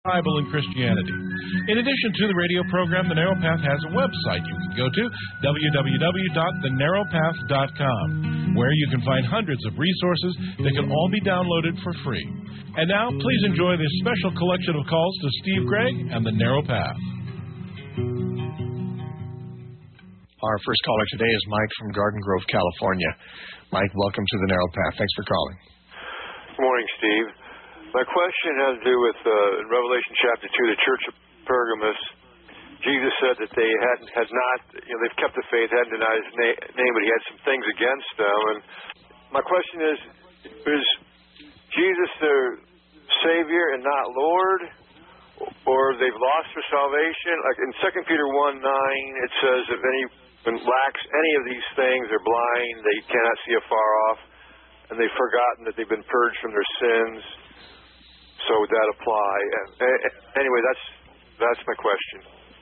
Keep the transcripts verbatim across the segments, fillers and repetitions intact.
Bible and Christianity. In addition to the radio program, The Narrow Path has a website you can go to, w w w dot the narrow path dot com, where you can find hundreds of resources that can all be downloaded for free. And now, please enjoy this special collection of calls to Steve Gregg and The Narrow Path. Our first caller today is Mike from Garden Grove, California. Mike, welcome to The Narrow Path. Thanks for calling. Good morning, Steve. My question has to do with uh, in Revelation chapter two, the church of Pergamos. Jesus said that they hadn't, had not, you know, they've kept the faith, hadn't denied his na- name, but he had some things against them. And my question is, is Jesus their Savior and not Lord, or they've lost their salvation? Like in Second Peter one nine, it says, if anyone lacks any of these things, they're blind, they cannot see afar off, and they've forgotten that they've been purged from their sins. So would that apply? Anyway, that's that's my question.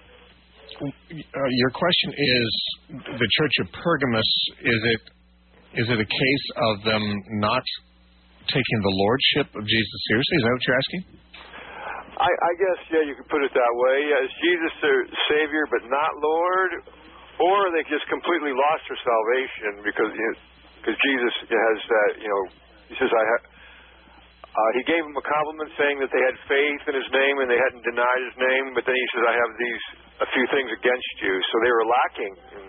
Uh, your question is, the Church of Pergamos, is it is it a case of them not taking the lordship of Jesus seriously? Is that what you're asking? I, I guess, yeah, you could put it that way. Yeah, is Jesus their Savior but not Lord? Or they just completely lost their salvation because you know, because Jesus has that, you know, he says, I have... Uh, he gave them a compliment saying that they had faith in his name and they hadn't denied his name, but then he says, I have these a few things against you. So they were lacking in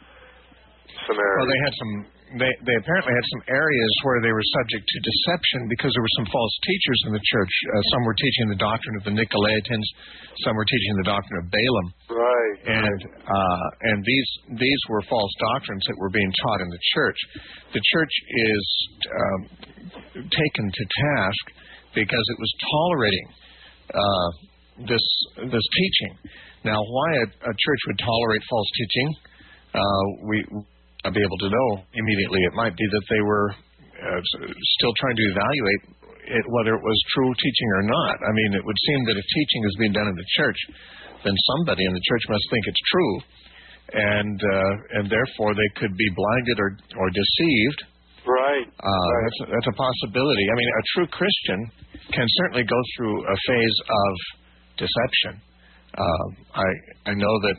some areas. Well, they had some. They they apparently had some areas where they were subject to deception because there were some false teachers in the church. Uh, some were teaching the doctrine of the Nicolaitans, some were teaching the doctrine of Balaam. Right. And uh, and these these were false doctrines that were being taught in the church. The church is um, taken to task because it was tolerating uh, this this teaching. Now, why a, a church would tolerate false teaching, uh, we. I'll be able to know immediately. It might be that they were uh, still trying to evaluate it, whether it was true teaching or not. I mean, it would seem that if teaching is being done in the church, then somebody in the church must think it's true, and uh, and therefore they could be blinded or, or deceived. Right. Uh, right. That's, a, that's a possibility. I mean, a true Christian can certainly go through a phase of deception. Uh, I I know that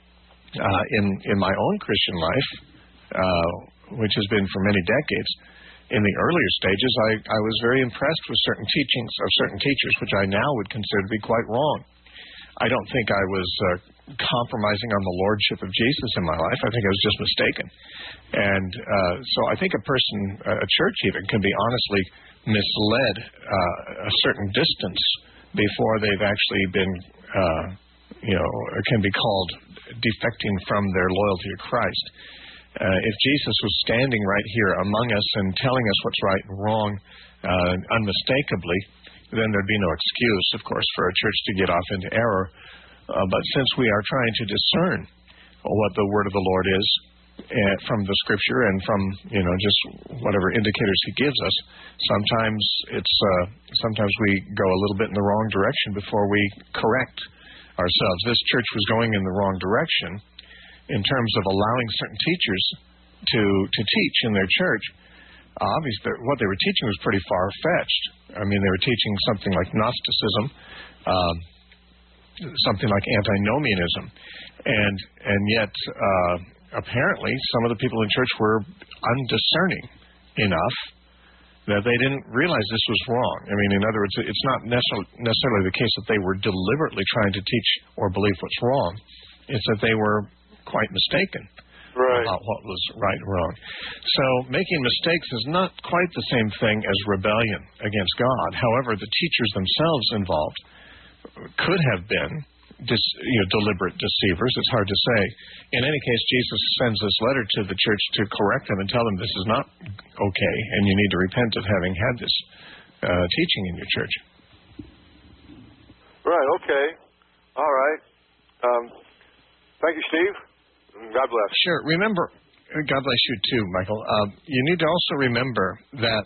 uh, in in my own Christian life, Uh, which has been for many decades, in the earlier stages, I, I was very impressed with certain teachings of certain teachers, which I now would consider to be quite wrong. I don't think I was uh, compromising on the lordship of Jesus in my life. I think I was just mistaken. And uh, so I think a person, a church even, can be honestly misled uh, a certain distance before they've actually been, uh, you know, can be called defecting from their loyalty to Christ. Uh, if Jesus was standing right here among us and telling us what's right and wrong uh, unmistakably, then there'd be no excuse, of course, for a church to get off into error. Uh, but since we are trying to discern what the word of the Lord is uh, from the Scripture and from, you know, just whatever indicators He gives us, sometimes it's uh, sometimes we go a little bit in the wrong direction before we correct ourselves. This church was going in the wrong direction in terms of allowing certain teachers to to teach in their church. Uh, obviously, what they were teaching was pretty far-fetched. I mean, they were teaching something like Gnosticism, um, something like antinomianism, and and yet uh, apparently some of the people in church were undiscerning enough that they didn't realize this was wrong. I mean, in other words, it's not necessarily the case that they were deliberately trying to teach or believe what's wrong. It's that they were quite mistaken right. about what was right and wrong. So making mistakes is not quite the same thing as rebellion against God. However, the teachers themselves involved could have been dis, you know, deliberate deceivers. It's hard to say. In any case, Jesus sends this letter to the church to correct them and tell them this is not okay, and you need to repent of having had this uh, teaching in your church. Right, okay. All right. Um, thank you, Steve. God bless. Sure. Remember, God bless you too, Michael. Uh, you need to also remember that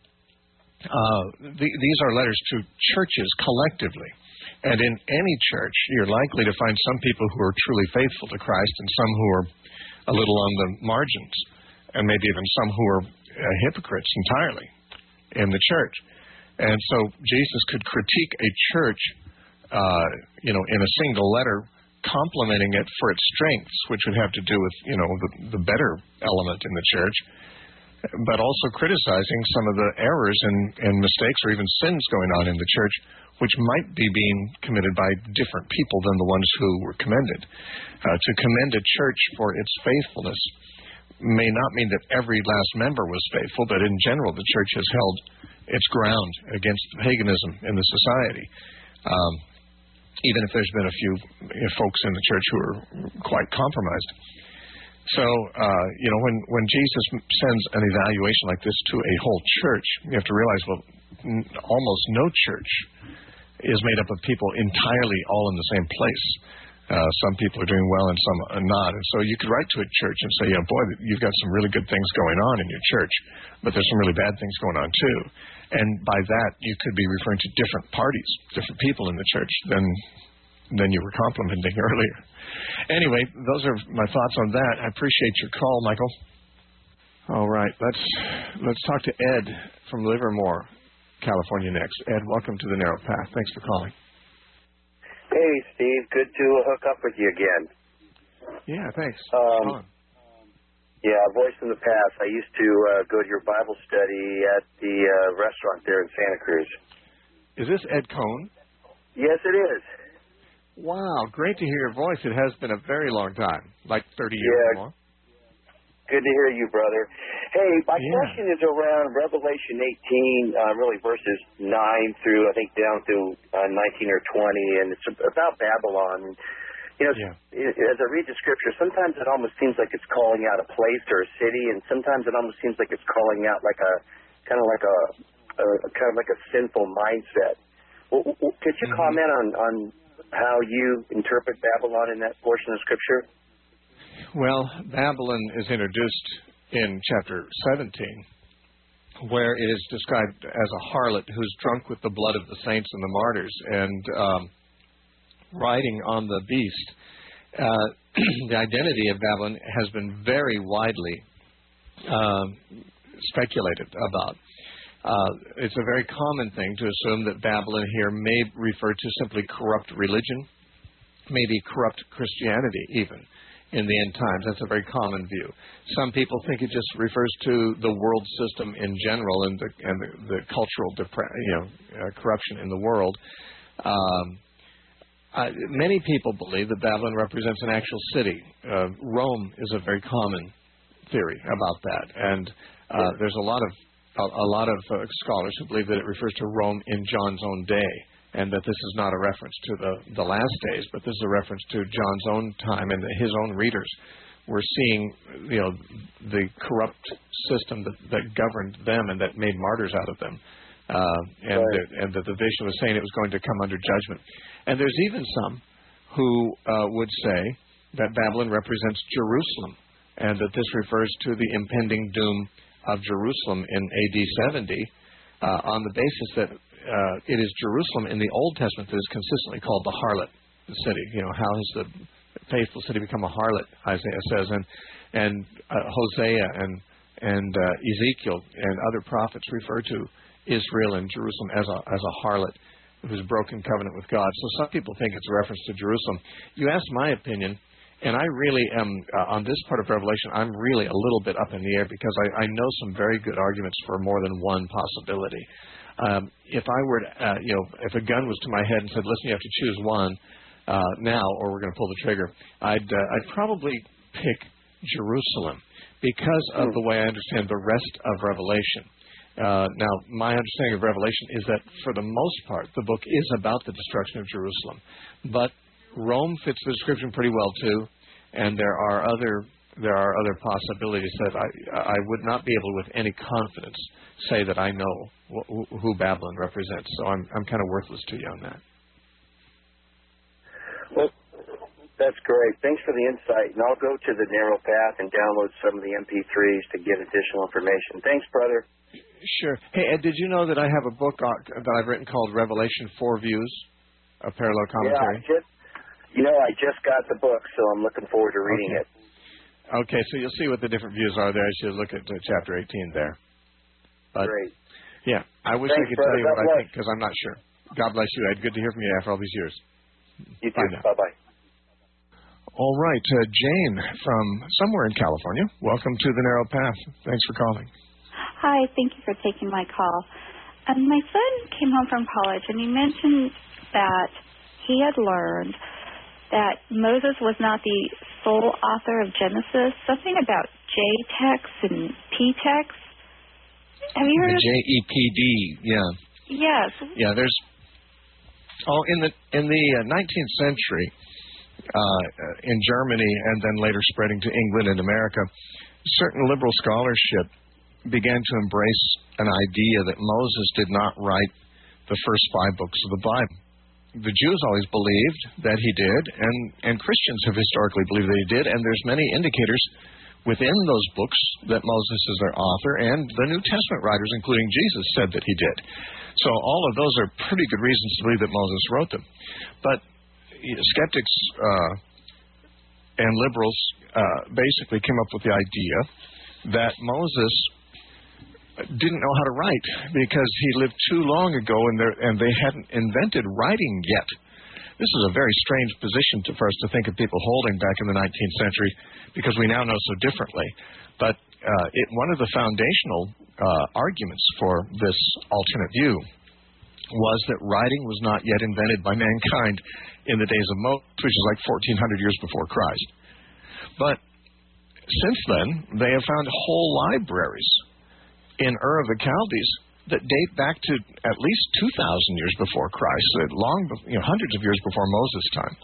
uh, the, these are letters to churches collectively. And in any church, you're likely to find some people who are truly faithful to Christ and some who are a little on the margins, and maybe even some who are uh, hypocrites entirely in the church. And so Jesus could critique a church uh, you know, in a single letter, complimenting it for its strengths, which would have to do with, you know, the, the better element in the church, but also criticizing some of the errors and, and mistakes or even sins going on in the church, which might be being committed by different people than the ones who were commended. Uh, to commend a church for its faithfulness may not mean that every last member was faithful, but in general, the church has held its ground against paganism in the society. Um, even if there's been a few you know, folks in the church who are quite compromised. So, uh, you know, when, when Jesus sends an evaluation like this to a whole church, you have to realize, well, n- almost no church is made up of people entirely all in the same place. Uh, some people are doing well and some are not. And so you could write to a church and say, yeah, boy, you've got some really good things going on in your church, but there's some really bad things going on too. And by that, you could be referring to different parties, different people in the church than than you were complimenting earlier. Anyway, those are my thoughts on that. I appreciate your call, Michael. All right, let's let's talk to Ed from Livermore, California next. Ed, welcome to the Narrow Path. Thanks for calling. Hey, Steve. Good to hook up with you again. Yeah, thanks. Um, yeah, Voice in the Past. I used to uh, go to your Bible study at the uh, restaurant there in Santa Cruz. Is this Ed Cohn? Yes, it is. Wow, great to hear your voice. It has been a very long time, like thirty years yeah. or more. Good to hear you, brother. Hey, my yeah. question is around Revelation eighteen, uh, really verses nine through, I think, down to uh, nineteen or twenty, and it's about Babylon. You know, yeah. as I read the scripture, sometimes it almost seems like it's calling out a place or a city, and sometimes it almost seems like it's calling out like a, kind of like a, a kind of like a sinful mindset. Well, could you mm-hmm. comment on, on how you interpret Babylon in that portion of Scripture? Well, Babylon is introduced in chapter seventeen, where it is described as a harlot who's drunk with the blood of the saints and the martyrs and um, riding on the beast. Uh, the identity of Babylon has been very widely um, speculated about. Uh, it's a very common thing to assume that Babylon here may refer to simply corrupt religion, maybe corrupt Christianity even in the end times. That's a very common view. Some people think it just refers to the world system in general and the, and the, the cultural depra- you know, uh, corruption in the world. Um, uh, many people believe that Babylon represents an actual city. Uh, Rome is a very common theory about that, and uh, there's a lot of A, a lot of uh, scholars who believe that it refers to Rome in John's own day, and that this is not a reference to the, the last days, but this is a reference to John's own time, and that his own readers were seeing, you know, the corrupt system that, that governed them and that made martyrs out of them, uh, and, right. that, and that the vision was saying it was going to come under judgment. And there's even some who uh, would say that Babylon represents Jerusalem, and that this refers to the impending doom of Jerusalem in A D seventy, uh, on the basis that uh, it is Jerusalem in the Old Testament that is consistently called the harlot city. You know, how has the faithful city become a harlot, Isaiah says, and and uh, Hosea and and uh, Ezekiel and other prophets refer to Israel and Jerusalem as a as a harlot who's broken covenant with God. So some people think it's a reference to Jerusalem. You asked my opinion. And I really am, uh, on this part of Revelation, I'm really a little bit up in the air because I, I know some very good arguments for more than one possibility. Um, if I were to, uh, you know, if a gun was to my head and said, listen, you have to choose one uh, now or we're going to pull the trigger, I'd, uh, I'd probably pick Jerusalem because of the way I understand the rest of Revelation. Uh, now, my understanding of Revelation is that for the most part, the book is about the destruction of Jerusalem. But Rome fits the description pretty well too, and there are other there are other possibilities that I I would not be able with any confidence say that I know wh- who Babylon represents. So I'm I'm kind of worthless to you on that. Well, that's great. Thanks for the insight, and I'll go to the Narrow Path and download some of the M P threes to get additional information. Thanks, brother. Sure. Hey, Ed, did you know that I have a book that I've written called Revelation Four Views, a parallel commentary? Yeah, I just You know, I just got the book, so I'm looking forward to reading okay. it. Okay, so you'll see what the different views are there as you look at uh, chapter eighteen there. But, Great. Yeah, I wish Thanks, I could brother. tell you God what bless. I think because I'm not sure. God bless you, Ed. Good to hear from you after all these years. You too. Bye bye. All right, uh, Jane from somewhere in California. Welcome to the Narrow Path. Thanks for calling. Hi, thank you for taking my call. Um, my son came home from college, and he mentioned that he had learned that Moses was not the sole author of Genesis, something about J-text and P-text. Have you heard the of J E P D, yeah. Yes. Yeah, there's... Oh, in the in the uh, nineteenth century, uh, in Germany and then later spreading to England and America, certain liberal scholarship began to embrace an idea that Moses did not write the first five books of the Bible. The Jews always believed that he did, and, and Christians have historically believed that he did, and there's many indicators within those books that Moses is their author, and the New Testament writers, including Jesus, said that he did. So all of those are pretty good reasons to believe that Moses wrote them. But skeptics uh, and liberals uh, basically came up with the idea that Moses didn't know how to write because he lived too long ago and, and they hadn't invented writing yet. This is a very strange position to, for us to think of people holding back in the nineteenth century because we now know so differently. But uh, it, one of the foundational uh, arguments for this alternate view was that writing was not yet invented by mankind in the days of Moses, which is like fourteen hundred years before Christ. But since then, they have found whole libraries in Ur of the Chaldees that date back to at least two thousand years before Christ, long, you know, hundreds of years before Moses' time.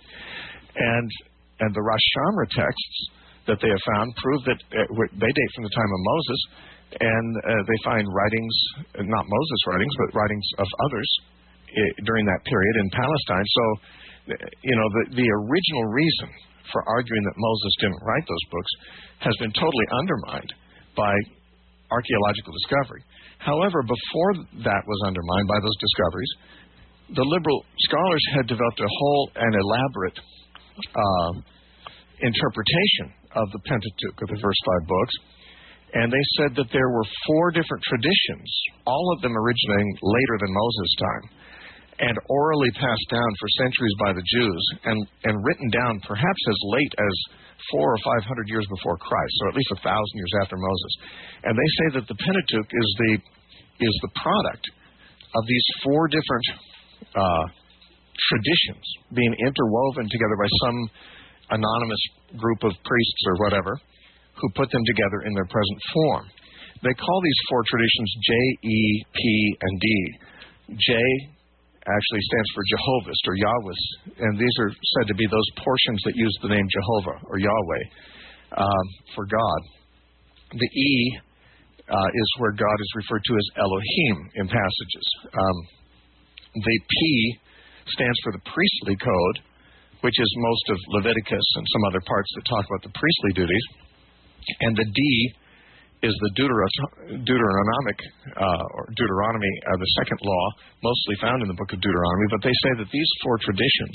And and the Rosh Hashanah texts that they have found prove that uh, they date from the time of Moses, and uh, they find writings, not Moses' writings, but writings of others uh, during that period in Palestine. So, you know, the, the original reason for arguing that Moses didn't write those books has been totally undermined by archaeological discovery. However, before that was undermined by those discoveries, the liberal scholars had developed a whole and elaborate uh, interpretation of the Pentateuch, of the first five books, and they said that there were four different traditions, all of them originating later than Moses' time, and orally passed down for centuries by the Jews, and, and written down perhaps as late as four or five hundred years before Christ, so at least a thousand years after Moses. And they say that the Pentateuch is the is the product of these four different uh, traditions being interwoven together by some anonymous group of priests or whatever who put them together in their present form. They call these four traditions J, E, P, and D. J actually stands for Jehovahist or Yahwist, and these are said to be those portions that use the name Jehovah or Yahweh um, for God. The E uh, is where God is referred to as Elohim in passages. Um, the P stands for the priestly code, which is most of Leviticus and some other parts that talk about the priestly duties. And the D is the Deutero- Deuteronomic, uh, or Deuteronomy, uh, the second law, mostly found in the book of Deuteronomy. But they say that these four traditions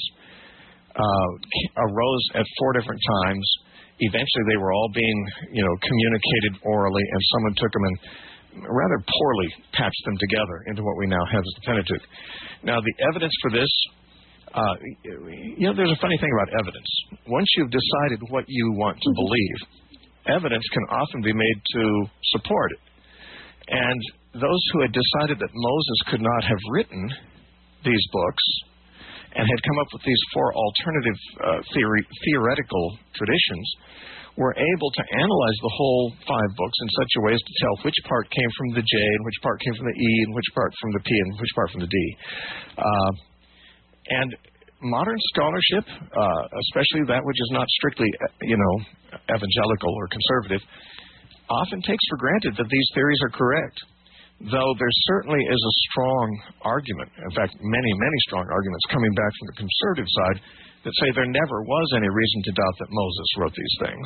uh, arose at four different times. Eventually, they were all being, you know, communicated orally, and someone took them and rather poorly patched them together into what we now have as the Pentateuch. Now, the evidence for this, uh, you know, there's a funny thing about evidence. Once you've decided what you want to believe, evidence can often be made to support it. And those who had decided that Moses could not have written these books and had come up with these four alternative uh, theory, theoretical traditions were able to analyze the whole five books in such a way as to tell which part came from the J and which part came from the E and which part from the P and which part from the D. Uh, and modern scholarship, uh, especially that which is not strictly, you know, evangelical or conservative, often takes for granted that these theories are correct, though there certainly is a strong argument, in fact, many, many strong arguments coming back from the conservative side that say there never was any reason to doubt that Moses wrote these things,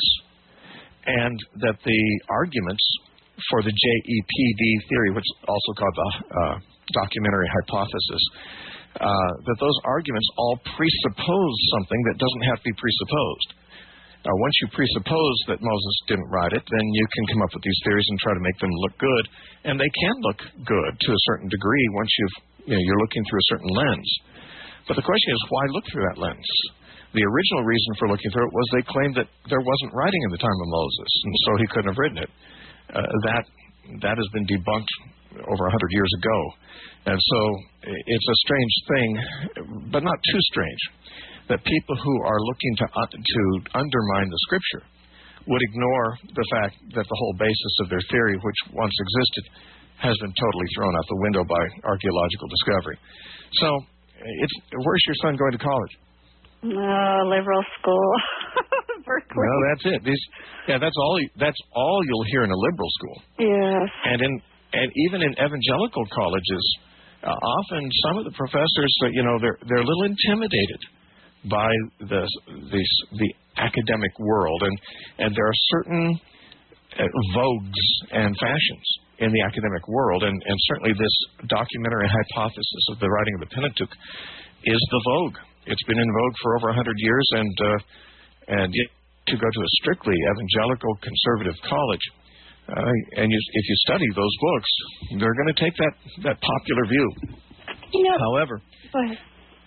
and that the arguments for the J E P D theory, which is also called the uh, documentary hypothesis, Uh, that those arguments all presuppose something that doesn't have to be presupposed. Now, once you presuppose that Moses didn't write it, then you can come up with these theories and try to make them look good, and they can look good to a certain degree once you've you know, you're looking through a certain lens. But the question is, why look through that lens? The original reason for looking through it was they claimed that there wasn't writing in the time of Moses, and so he couldn't have written it. Uh, that that has been debunked over one hundred years ago. And so it's a strange thing, but not too strange, that people who are looking to uh, to undermine the Scripture would ignore the fact that the whole basis of their theory, which once existed, has been totally thrown out the window by archaeological discovery. So, it's where's your son going to college? Uh, liberal school, Berkeley. No, that's it. These, yeah, that's all. That's all you'll hear in a liberal school. Yes. And in and even in evangelical colleges, uh, often some of the professors, uh, you know, they're they're a little intimidated by the the the academic world, and and there are certain uh, vogues and fashions in the academic world, and and certainly this documentary hypothesis of the writing of the Pentateuch is the vogue. It's been in vogue for over one hundred years, and uh, and yet to go to a strictly evangelical conservative college, uh, and you, if you study those books, they're going to take that, that popular view. You know, However, go ahead.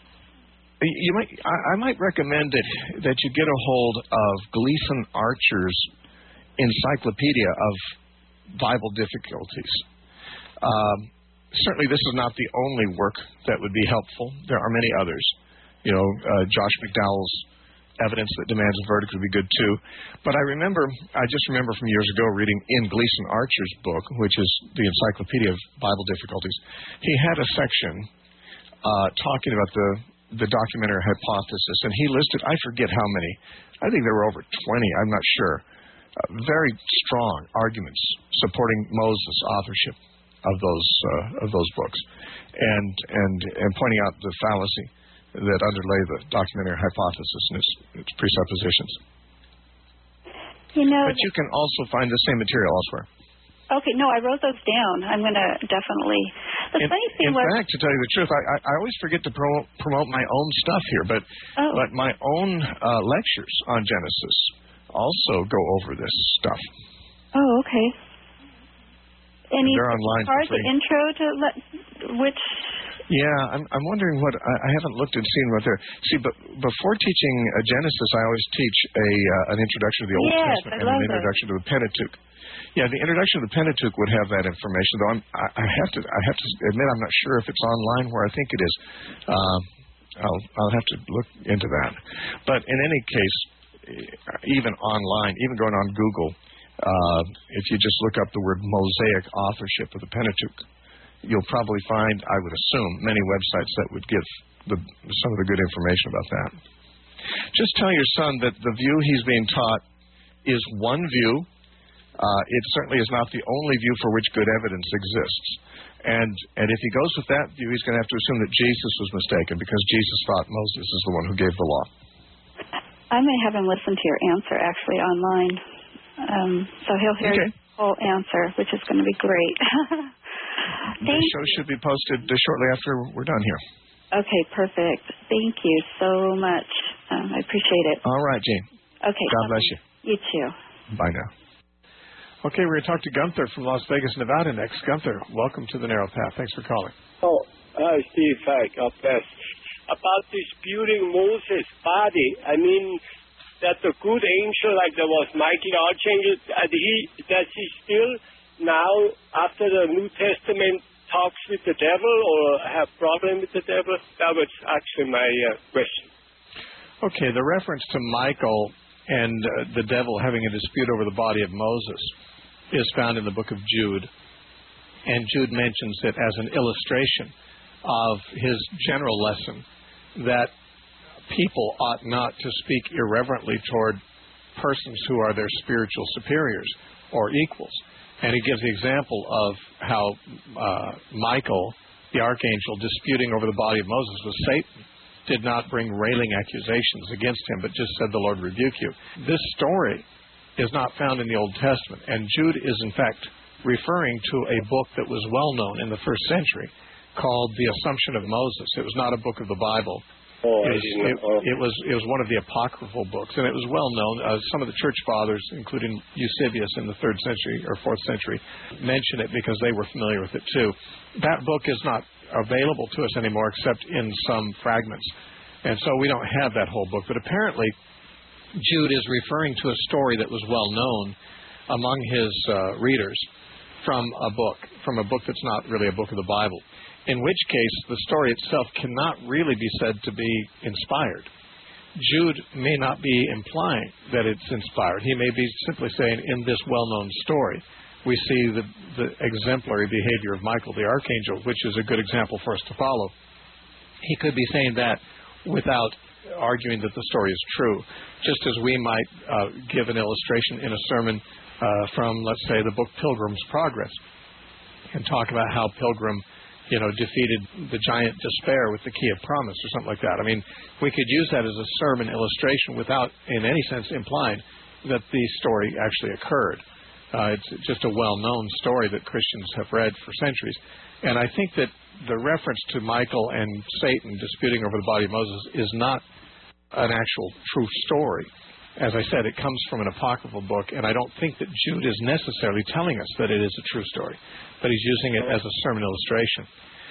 You might I, I might recommend that that you get a hold of Gleason Archer's Encyclopedia of Bible Difficulties. Um, certainly, this is not the only work that would be helpful. There are many others. You know, uh, Josh McDowell's Evidence That Demands a Verdict would be good too. But I remember, I just remember from years ago reading in Gleason Archer's book, which is the Encyclopedia of Bible Difficulties, he had a section uh, talking about the, the documentary hypothesis, and he listed, I forget how many, I think there were over twenty, I'm not sure, uh, very strong arguments supporting Moses' authorship of those uh, of those books, and and and pointing out the fallacy that underlay the documentary hypothesis and its, its presuppositions. You know, but you can also find the same material elsewhere. Okay, no, I wrote those down. I'm going to definitely. The in, funny thing in was, fact, to tell you the truth, I, I, I always forget to promote, promote my own stuff here, but oh. but my own uh, lectures on Genesis also go over this stuff. Oh, okay. Any They're online part for free. The intro to le- which. Yeah, I'm I'm wondering what I, I haven't looked and seen what they're. See, but before teaching uh, Genesis, I always teach a uh, an introduction to the Old yes, Testament I and love an introduction those. to the Pentateuch. Yeah, the introduction to the Pentateuch would have that information, though I'm, I, I have to I have to admit I'm not sure if it's online where I think it is. Uh, I'll I'll have to look into that. But in any case, even online, even going on Google, uh, if you just look up the word Mosaic authorship of the Pentateuch, you'll probably find, I would assume, many websites that would give the, some of the good information about that. Just tell your son that the view he's being taught is one view. Uh, it certainly is not the only view for which good evidence exists. And and if he goes with that view, he's going to have to assume that Jesus was mistaken because Jesus thought Moses is the one who gave the law. I may have him listen to your answer actually online. Um, so he'll hear okay. the whole answer, which is going to be great. The show should be posted uh, shortly after we're done here. Okay, perfect. Thank you so much. Um, I appreciate it. All right, Jane. Okay. God bless you. You too. Bye now. Okay, we're going to talk to Gunther from Las Vegas, Nevada next. Gunther, welcome to the Narrow Path. Thanks for calling. Oh, hi, Steve. Hi, God bless. About disputing Moses' body, I mean, that the good angel, like there was Michael Archangel, uh, he, does he still now, after the New Testament, talks with the devil or have problem with the devil? That was actually my uh, question. Okay, the reference to Michael and uh, the devil having a dispute over the body of Moses is found in the book of Jude. And Jude mentions it as an illustration of his general lesson that people ought not to speak irreverently toward persons who are their spiritual superiors or equals. And he gives the example of how uh, Michael, the archangel, disputing over the body of Moses with Satan, did not bring railing accusations against him, but just said, the Lord rebuke you. This story is not found in the Old Testament, and Jude is, in fact, referring to a book that was well known in the first century called The Assumption of Moses. It was not a book of the Bible. Oh, it, I was, didn't it, know. it was it was one of the apocryphal books, and it was well known. Uh, some of the church fathers, including Eusebius in the third century or fourth century, mention it because they were familiar with it too. That book is not available to us anymore except in some fragments. And so we don't have that whole book. But apparently, Jude is referring to a story that was well known among his uh, readers from a book, from a book that's not really a book of the Bible, in which case the story itself cannot really be said to be inspired. Jude may not be implying that it's inspired. He may be simply saying, in this well-known story, we see the, the exemplary behavior of Michael the Archangel, which is a good example for us to follow. He could be saying that without arguing that the story is true, just as we might uh, give an illustration in a sermon uh, from, let's say, the book Pilgrim's Progress, and talk about how Pilgrim, you know, defeated the giant Despair with the key of promise or something like that. I mean, we could use that as a sermon illustration without, in any sense, implying that the story actually occurred. Uh, it's just a well-known story that Christians have read for centuries. And I think that the reference to Michael and Satan disputing over the body of Moses is not an actual true story. As I said, it comes from an apocryphal book, and I don't think that Jude is necessarily telling us that it is a true story, but he's using it as a sermon illustration.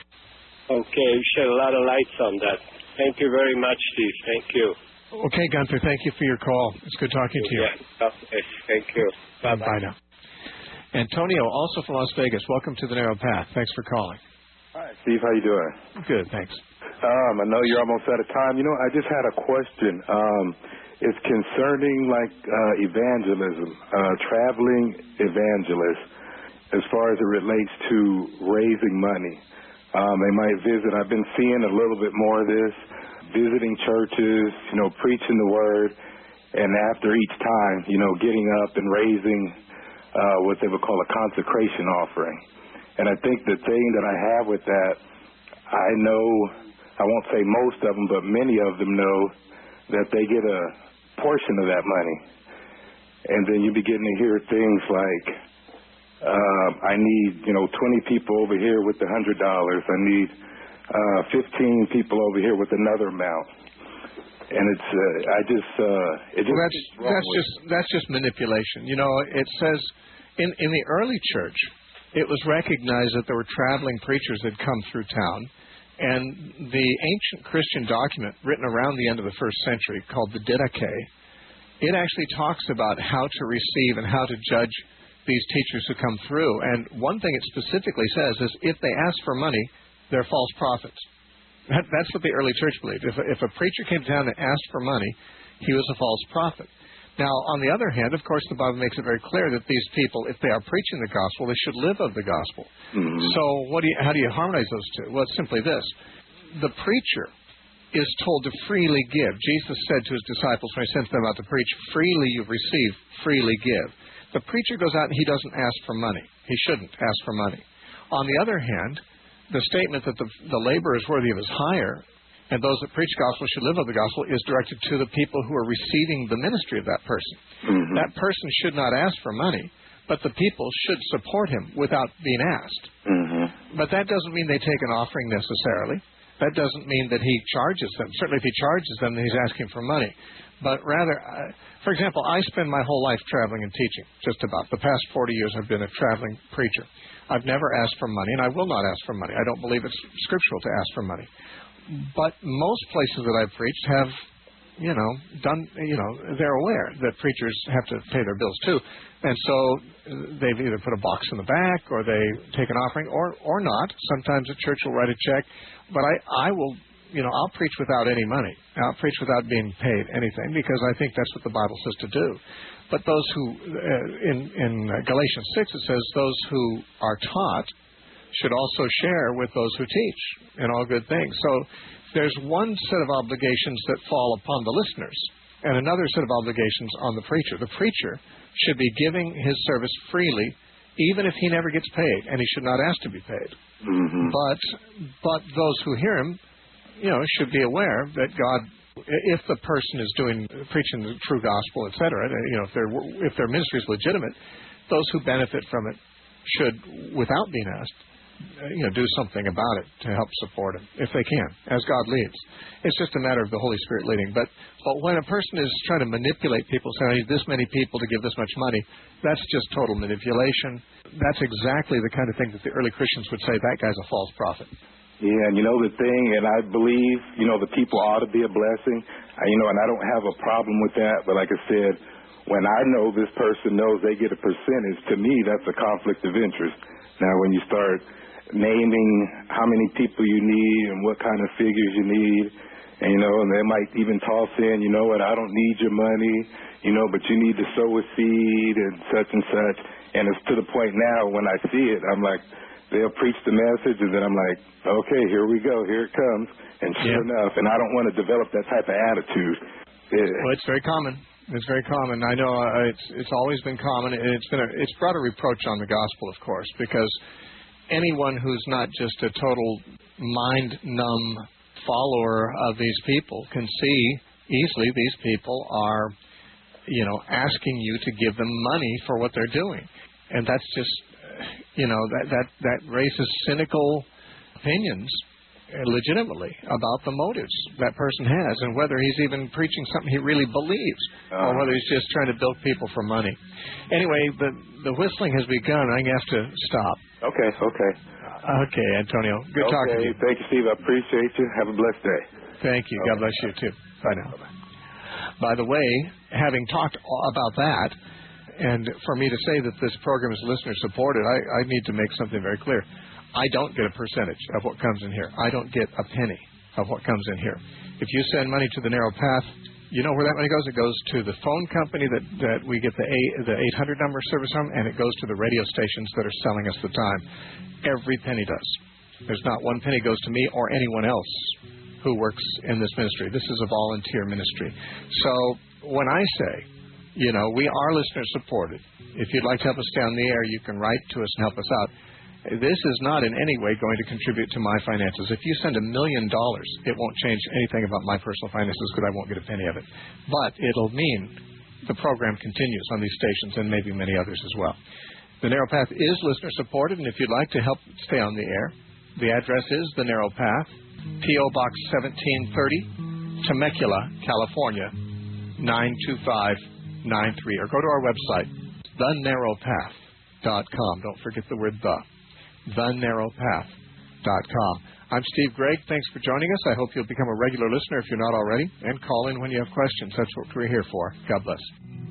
Okay, you shed a lot of lights on that. Thank you very much, Steve. Thank you. Okay, Gunther, thank you for your call. It's good talking to you. Yeah, okay, thank you. Bye-bye. Bye now. Antonio, also from Las Vegas, welcome to the Narrow Path. Thanks for calling. Hi, Steve. How you doing? Good, thanks. Um, I know you're almost out of time. You know, I just had a question. Um, it's concerning, like, uh, evangelism, uh, traveling evangelists, as far as it relates to raising money. Um, they might visit. I've been seeing a little bit more of this, visiting churches, you know, preaching the word, and after each time, you know, getting up and raising uh, what they would call a consecration offering. And I think the thing that I have with that, I know, I won't say most of them, but many of them know that they get a portion of that money. And then you begin to hear things like, uh, I need, you know, twenty people over here with a hundred dollars. I need uh, fifteen people over here with another amount. And it's, uh, I just, uh, it just well, that's that's just that's just manipulation. You know, it says in in the early church, it was recognized that there were traveling preachers that come through town, and the ancient Christian document written around the end of the first century called the Didache, it actually talks about how to receive and how to judge these teachers who come through. And one thing it specifically says is if they ask for money, they're false prophets. That, that's what the early church believed. If a, if a preacher came to town and asked for money, he was a false prophet. Now, on the other hand, of course, the Bible makes it very clear that these people, if they are preaching the gospel, they should live of the gospel. Mm-hmm. So what do you, how do you harmonize those two? Well, it's simply this. The preacher is told to freely give. Jesus said to his disciples when he sent them out to preach, freely you receive, freely give. The preacher goes out and he doesn't ask for money. He shouldn't ask for money. On the other hand, the statement that the, the laborer is worthy of his hire and those that preach gospel should live of the gospel is directed to the people who are receiving the ministry of that person. Mm-hmm. That person should not ask for money, but the people should support him without being asked. Mm-hmm. But that doesn't mean they take an offering necessarily. That doesn't mean that he charges them. Certainly if he charges them, then he's asking for money. But rather, uh, for example, I spend my whole life traveling and teaching, just about. The past forty years I've been a traveling preacher. I've never asked for money, and I will not ask for money. I don't believe it's scriptural to ask for money. But most places that I've preached have, you know, done, you know, they're aware that preachers have to pay their bills too. And so they've either put a box in the back or they take an offering or, or not. Sometimes a church will write a check. But I, I will, you know, I'll preach without any money. I'll preach without being paid anything because I think that's what the Bible says to do. But those who, uh, in, in Galatians six, it says those who are taught should also share with those who teach in all good things. So there's one set of obligations that fall upon the listeners and another set of obligations on the preacher. The preacher should be giving his service freely, even if he never gets paid, and he should not ask to be paid. Mm-hmm. But but those who hear him, you know, should be aware that God, if the person is doing preaching the true gospel, et cetera, you know, if their if their ministry is legitimate, those who benefit from it should, without being asked, you know, do something about it to help support him, if they can, as God leads. It's just a matter of the Holy Spirit leading. But, but when a person is trying to manipulate people, saying, I need this many people to give this much money, that's just total manipulation. That's exactly the kind of thing that the early Christians would say, that guy's a false prophet. Yeah, and you know the thing, and I believe, you know, the people ought to be a blessing, I, you know, and I don't have a problem with that, but like I said, when I know this person knows they get a percentage, to me, that's a conflict of interest. Now, when you start naming how many people you need and what kind of figures you need, and, you know, and they might even toss in, you know what, I don't need your money, you know, but you need to sow a seed and such and such. And it's to the point now when I see it, I'm like, they'll preach the message, and then I'm like, okay, here we go, here it comes. And sure yeah. enough, and I don't want to develop that type of attitude. It, well, it's very common. It's very common. I know uh, it's it's always been common, and it's been a, it's brought a reproach on the gospel, of course, because anyone who's not just a total mind-numb follower of these people can see easily these people are, you know, asking you to give them money for what they're doing, and that's just, you know, that that that raises cynical opinions legitimately about the motives that person has and whether he's even preaching something he really believes uh, or whether he's just trying to bilk people for money. Anyway, the the whistling has begun. I have to stop. Okay, okay. Okay, Antonio. Good okay, talking to you. Thank you, Steve. I appreciate you. Have a blessed day. Thank you. Okay. God bless you, too. Bye now. By the way, having talked about that, and for me to say that this program is listener-supported, I, I need to make something very clear. I don't get a percentage of what comes in here. I don't get a penny of what comes in here. If you send money to the Narrow Path, you know where that money goes? It goes to the phone company that, that we get the a, the eight hundred number service from, and it goes to the radio stations that are selling us the time. Every penny does. There's not one penny goes to me or anyone else who works in this ministry. This is a volunteer ministry. So when I say, you know, we are listener-supported. If you'd like to help us stay on the air, you can write to us and help us out. This is not in any way going to contribute to my finances. If you send a million dollars, it won't change anything about my personal finances because I won't get a penny of it. But it'll mean the program continues on these stations and maybe many others as well. The Narrow Path is listener-supported, and if you'd like to help stay on the air, the address is The Narrow Path, P O. Box seventeen thirty, Temecula, California, nine two five nine three. Or go to our website, the narrow path dot com. Don't forget the word the. the narrow path dot com. I'm Steve Gregg. Thanks for joining us. I hope you'll become a regular listener if you're not already, and call in when you have questions. That's what we're here for. God bless.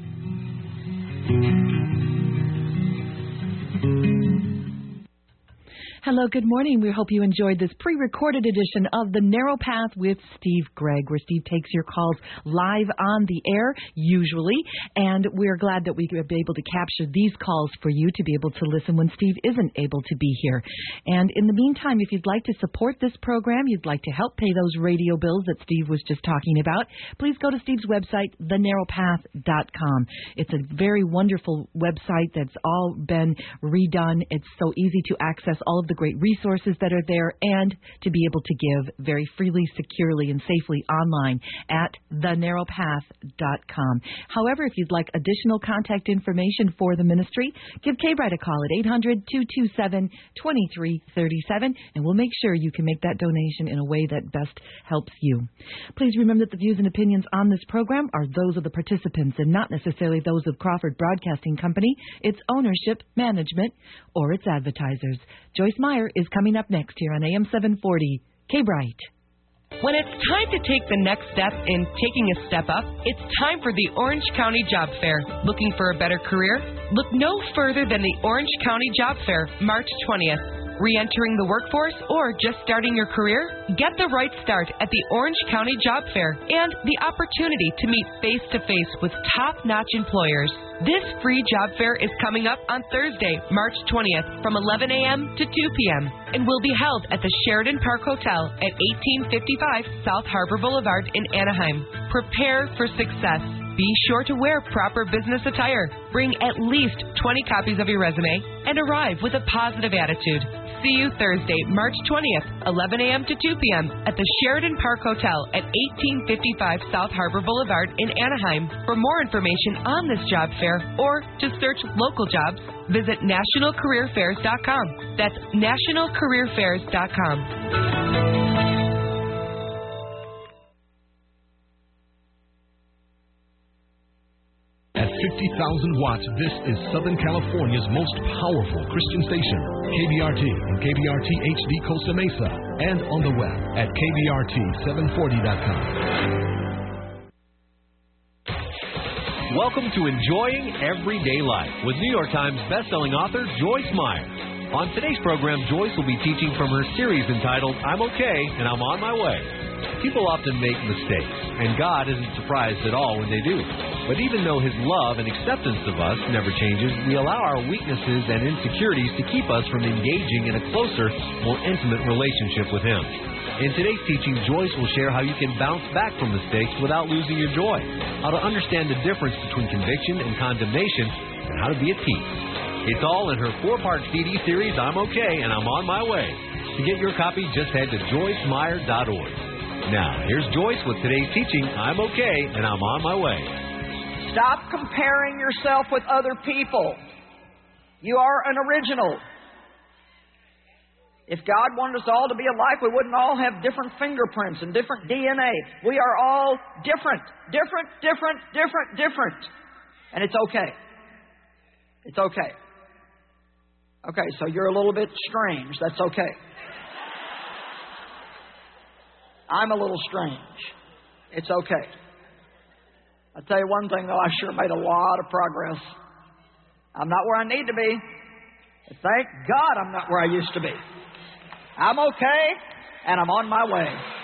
Hello, good morning. We hope you enjoyed this pre-recorded edition of The Narrow Path with Steve Gregg, where Steve takes your calls live on the air, usually, and we're glad that we could be able to capture these calls for you to be able to listen when Steve isn't able to be here. And in the meantime, if you'd like to support this program, you'd like to help pay those radio bills that Steve was just talking about, please go to Steve's website, the narrow path dot com. It's a very wonderful website that's all been redone. It's so easy to access all of the great resources that are there and to be able to give very freely, securely, and safely online at the narrow path dot com. However, if you'd like additional contact information for the ministry, give K-Bride a call at eight hundred, two two seven, two three three seven, and we'll make sure you can make that donation in a way that best helps you. Please remember that the views and opinions on this program are those of the participants and not necessarily those of Crawford Broadcasting Company, its ownership, management, or its advertisers. Joyce Meyer is coming up next here on A M seven forty, K-Bright. When it's time to take the next step in taking a step up, it's time for the Orange County Job Fair. Looking for a better career? Look no further than the Orange County Job Fair, March twentieth. Re-entering the workforce or just starting your career? Get the right start at the Orange County Job Fair and the opportunity to meet face-to-face with top-notch employers. This free job fair is coming up on Thursday, March twentieth from eleven a.m. to two p.m. and will be held at the Sheridan Park Hotel at eighteen fifty-five South Harbor Boulevard in Anaheim. Prepare for success. Be sure to wear proper business attire. Bring at least twenty copies of your resume and arrive with a positive attitude. See you Thursday, March twentieth, eleven a.m. to two p.m. at the Sheridan Park Hotel at eighteen fifty-five South Harbor Boulevard in Anaheim. For more information on this job fair or to search local jobs, visit national career fairs dot com. That's national career fairs dot com. At fifty thousand watts, this is Southern California's most powerful Christian station. K B R T and K B R T H D Costa Mesa. And on the web at K B R T seven forty dot com. Welcome to Enjoying Everyday Life with New York Times bestselling author Joyce Meyer. On today's program, Joyce will be teaching from her series entitled I'm Okay and I'm on my way. People often make mistakes, and God isn't surprised at all when they do. But even though His love and acceptance of us never changes, we allow our weaknesses and insecurities to keep us from engaging in a closer, more intimate relationship with Him. In today's teaching, Joyce will share how you can bounce back from mistakes without losing your joy, how to understand the difference between conviction and condemnation, and how to be at peace. It's all in her four-part C D series, I'm Okay and I'm on my way. To get your copy, just head to joyce meyer dot org. Now, here's Joyce with today's teaching, I'm Okay and I'm on my way. Stop comparing yourself with other people. You are an original. If God wanted us all to be alike, we wouldn't all have different fingerprints and different D N A. We are all different, different, different, different, different. And it's okay. It's okay. Okay, so you're a little bit strange. That's okay. I'm a little strange. It's okay. I'll tell you one thing, though. I sure made a lot of progress. I'm not where I need to be. Thank God I'm not where I used to be. I'm okay, and I'm on my way.